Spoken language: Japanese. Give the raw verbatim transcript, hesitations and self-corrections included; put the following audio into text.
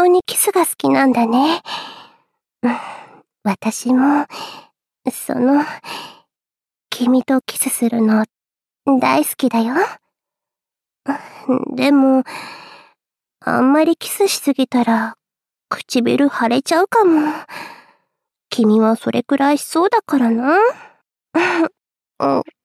にキスが好きなんだね。うん、私も、その、君とキスするの大好きだよ。でも、あんまりキスしすぎたら唇腫れちゃうかも。君はそれくらいしそうだからな。うん